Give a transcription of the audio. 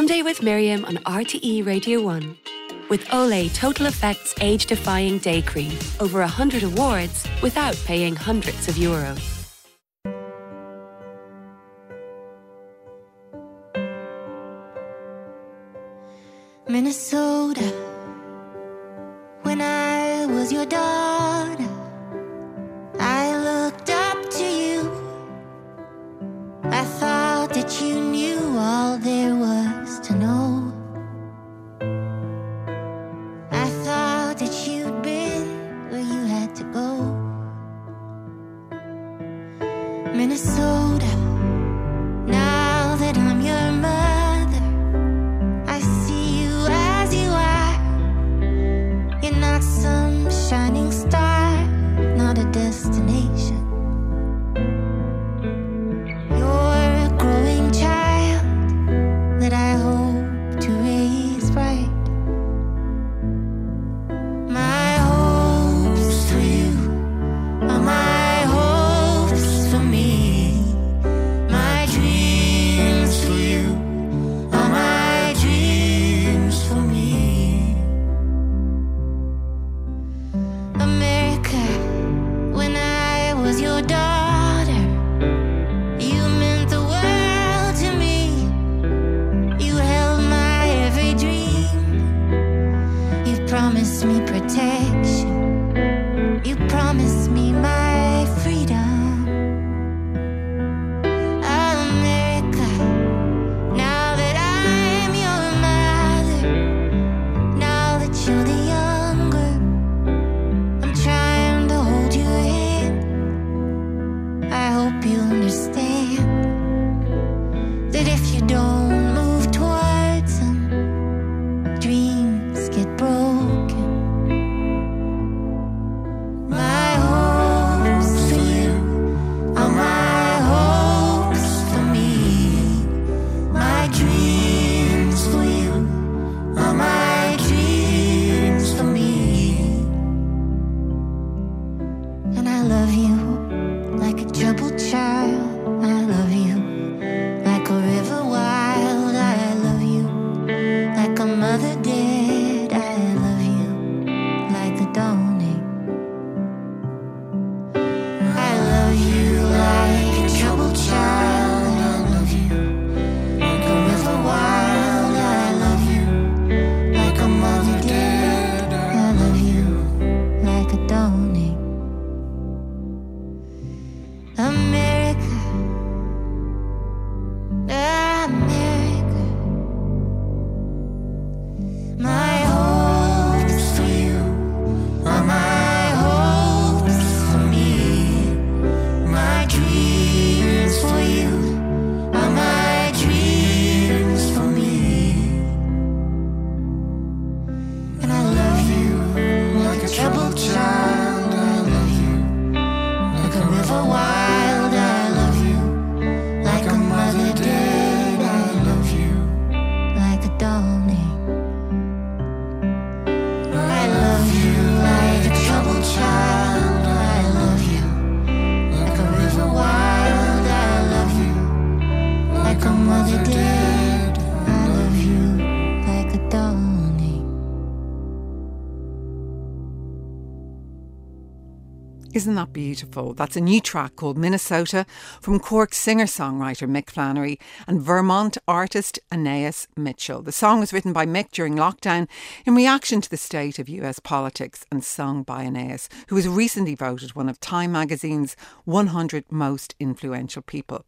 Sunday with Miriam on RTE Radio 1. With Olay Total Effects Age-Defying Day Cream. Over 100 awards without paying hundreds of euros. Minnesota, when I was your daughter, I looked up to you. I thought that you knew all there was to know. I thought that you'd been where you had to go. Minnesota, now that I'm your mother, I see you as you are. You're not some shining star, not a destination. You're a growing child that I hope to raise bright. My hopes for you are my hopes for me. My dreams for you are my dreams for me. America, when I was your daughter, you meant the world to me. You held my every dream. You promised me protection. You promised me my freedom. America, now that I'm your mother, now that you're the younger, I'm trying to hold your hand. I hope you understand that if you don't move towards them, dreams get broken. My hopes for you are my hopes for me. My dreams for you are my dreams for me. And I love you like a troubled child. I love you like a river wild. I love you like a mother dead. I love you like the dawning. I love you like a troubled child. I love you like a river wild. I love you like a mother dead. I love you like a dawning. America, America, my hopes for you are my hopes for me. My dreams for you are my dreams for me. And I love you like a troubled child. I love you like a river wild. I love you like a mother dead. I love you like a dawning. I love you like a troubled child. I love you like a river wild. I love you like a mother dead. I love you like a dawning. Isn't that beautiful? That's a new track called Minnesota from Cork singer-songwriter Mick Flannery and Vermont artist Anais Mitchell. The song was written by Mick during lockdown in reaction to the state of US politics and sung by Anais, who was recently voted one of Time magazine's 100 most influential people.